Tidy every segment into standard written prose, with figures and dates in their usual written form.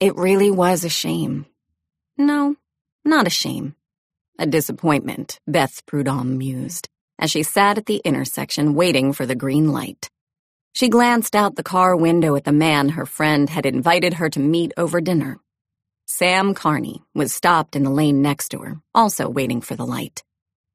It really was a shame. No, not a shame. A disappointment, Beth Prudhomme mused, as she sat at the intersection waiting for the green light. She glanced out the car window at the man her friend had invited her to meet over dinner. Sam Carney was stopped in the lane next to her, also waiting for the light.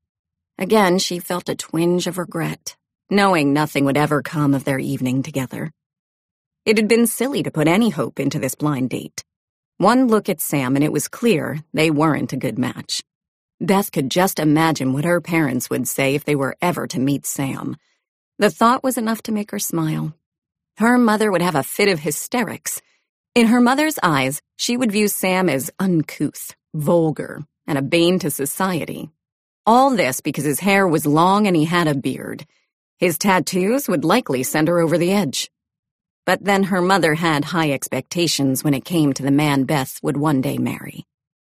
Again, she felt a twinge of regret, knowing nothing would ever come of their evening together. It had been silly to put any hope into this blind date. One look at Sam and it was clear they weren't a good match. Beth could just imagine what her parents would say if they were ever to meet Sam. The thought was enough to make her smile. Her mother would have a fit of hysterics. In her mother's eyes, she would view Sam as uncouth, vulgar, and a bane to society. All this because his hair was long and he had a beard. His tattoos would likely send her over the edge. But then her mother had high expectations when it came to the man Beth would one day marry.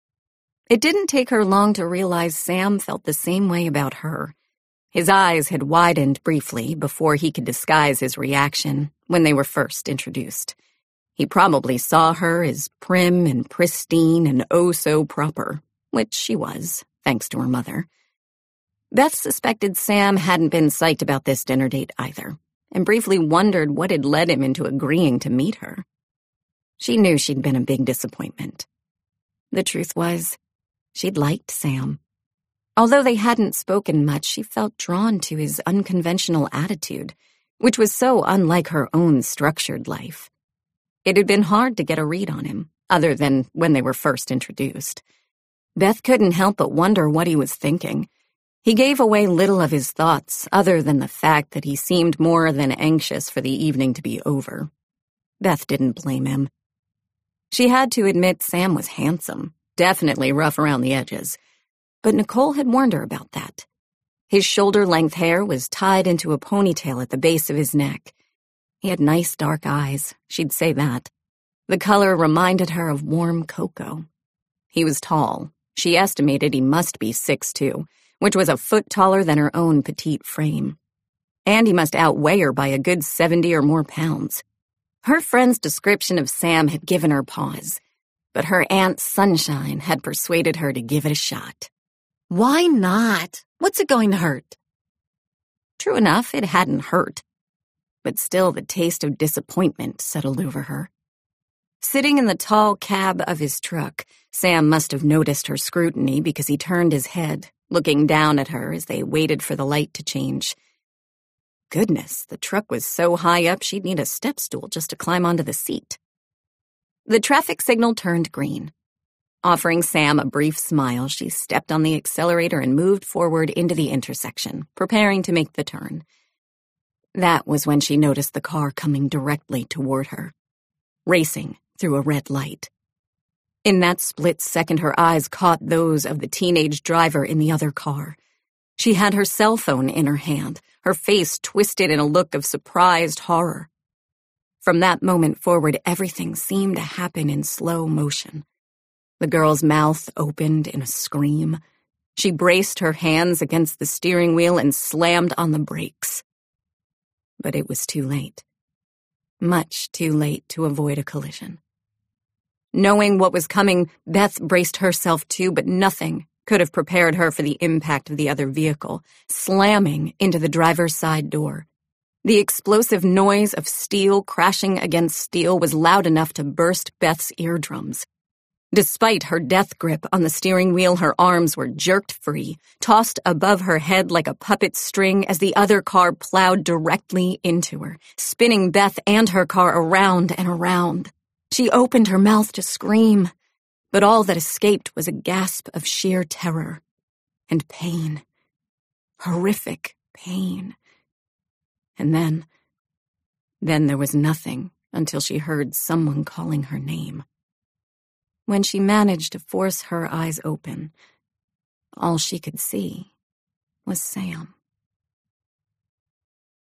It didn't take her long to realize Sam felt the same way about her. His eyes had widened briefly before he could disguise his reaction when they were first introduced. He probably saw her as prim and pristine and oh so proper, which she was, thanks to her mother. Beth suspected Sam hadn't been psyched about this dinner date either, and briefly wondered what had led him into agreeing to meet her. She knew she'd been a big disappointment. The truth was, she'd liked Sam. Although they hadn't spoken much, she felt drawn to his unconventional attitude, which was so unlike her own structured life. It had been hard to get a read on him, other than when they were first introduced. Beth couldn't help but wonder what he was thinking. He gave away little of his thoughts, other than the fact that he seemed more than anxious for the evening to be over. Beth didn't blame him. She had to admit Sam was handsome, definitely rough around the edges. But Nicole had warned her about that. His shoulder-length hair was tied into a ponytail at the base of his neck. He had nice dark eyes, she'd say that. The color reminded her of warm cocoa. He was tall. She estimated he must be 6'2", which was a foot taller than her own petite frame. And he must outweigh her by a good 70 or more pounds. Her friend's description of Sam had given her pause, but her Aunt Sunshine had persuaded her to give it a shot. Why not? What's it going to hurt? True enough, it hadn't hurt. But still the taste of disappointment settled over her. Sitting in the tall cab of his truck, Sam must have noticed her scrutiny because he turned his head, looking down at her as they waited for the light to change. Goodness, the truck was so high up she'd need a step stool just to climb onto the seat. The traffic signal turned green. Offering Sam a brief smile, she stepped on the accelerator and moved forward into the intersection, preparing to make the turn. That was when she noticed the car coming directly toward her, racing through a red light. In that split second, her eyes caught those of the teenage driver in the other car. She had her cell phone in her hand, her face twisted in a look of surprised horror. From that moment forward, everything seemed to happen in slow motion. The girl's mouth opened in a scream. She braced her hands against the steering wheel and slammed on the brakes. But it was too late. Much too late to avoid a collision. Knowing what was coming, Beth braced herself too, but nothing could have prepared her for the impact of the other vehicle, slamming into the driver's side door. The explosive noise of steel crashing against steel was loud enough to burst Beth's eardrums. Despite her death grip on the steering wheel, her arms were jerked free, tossed above her head like a puppet string as the other car plowed directly into her, spinning Beth and her car around and around. She opened her mouth to scream, but all that escaped was a gasp of sheer terror and pain. Horrific pain. And then there was nothing until she heard someone calling her name. When she managed to force her eyes open, all she could see was Sam.